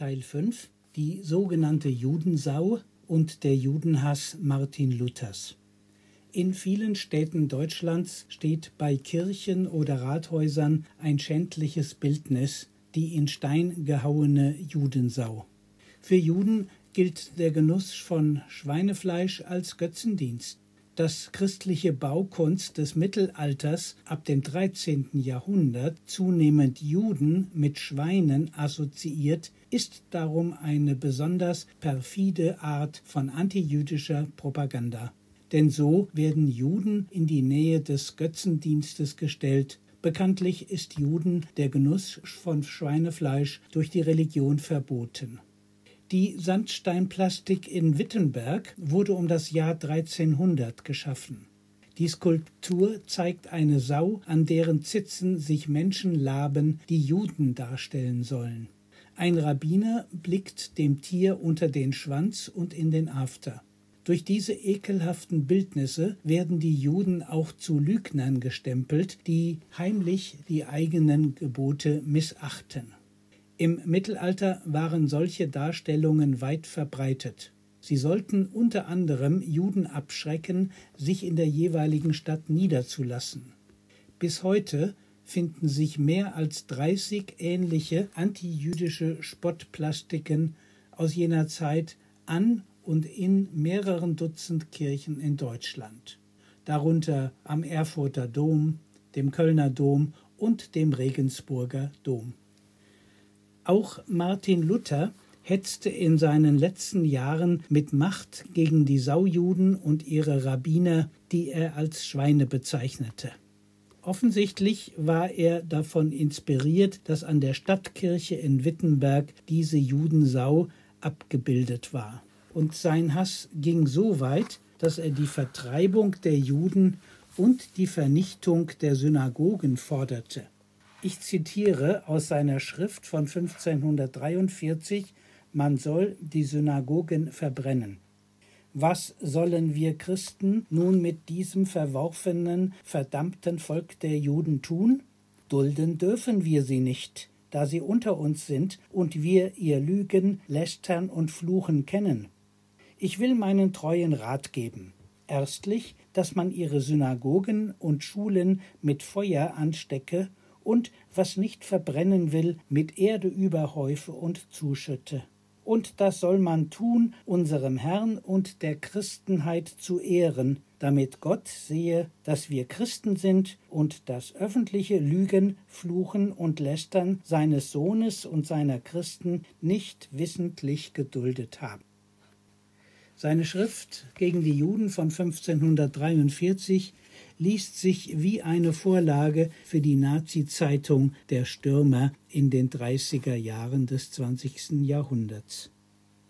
Teil 5, die sogenannte Judensau und der Judenhass Martin Luthers. In vielen Städten Deutschlands steht bei Kirchen oder Rathäusern ein schändliches Bildnis, die in Stein gehauene Judensau. Für Juden gilt der Genuss von Schweinefleisch als Götzendienst. Dass christliche Baukunst des Mittelalters ab dem 13. Jahrhundert zunehmend Juden mit Schweinen assoziiert, ist darum eine besonders perfide Art von antijüdischer Propaganda. Denn so werden Juden in die Nähe des Götzendienstes gestellt. Bekanntlich ist Juden der Genuss von Schweinefleisch durch die Religion verboten. Die Sandsteinplastik in Wittenberg wurde um das Jahr 1300 geschaffen. Die Skulptur zeigt eine Sau, an deren Zitzen sich Menschen laben, die Juden darstellen sollen. Ein Rabbiner blickt dem Tier unter den Schwanz und in den After. Durch diese ekelhaften Bildnisse werden die Juden auch zu Lügnern gestempelt, die heimlich die eigenen Gebote missachten. Im Mittelalter waren solche Darstellungen weit verbreitet. Sie sollten unter anderem Juden abschrecken, sich in der jeweiligen Stadt niederzulassen. Bis heute finden sich mehr als 30 ähnliche antijüdische Spottplastiken aus jener Zeit an und in mehreren Dutzend Kirchen in Deutschland, darunter am Erfurter Dom, dem Kölner Dom und dem Regensburger Dom. Auch Martin Luther hetzte in seinen letzten Jahren mit Macht gegen die Saujuden und ihre Rabbiner, die er als Schweine bezeichnete. Offensichtlich war er davon inspiriert, dass an der Stadtkirche in Wittenberg diese Judensau abgebildet war. Und sein Hass ging so weit, dass er die Vertreibung der Juden und die Vernichtung der Synagogen forderte. Ich zitiere aus seiner Schrift von 1543, man soll die Synagogen verbrennen. Was sollen wir Christen nun mit diesem verworfenen, verdammten Volk der Juden tun? Dulden dürfen wir sie nicht, da sie unter uns sind und wir ihr Lügen, Lästern und Fluchen kennen. Ich will meinen treuen Rat geben. Erstlich, dass man ihre Synagogen und Schulen mit Feuer anstecke und, was nicht verbrennen will, mit Erde überhäufe und zuschütte. Und das soll man tun, unserem Herrn und der Christenheit zu Ehren, damit Gott sehe, dass wir Christen sind und das öffentliche Lügen, Fluchen und Lästern seines Sohnes und seiner Christen nicht wissentlich geduldet haben. Seine Schrift gegen die Juden von 1543 liest sich wie eine Vorlage für die Nazi-Zeitung Der Stürmer in den 30er Jahren des 20. Jahrhunderts.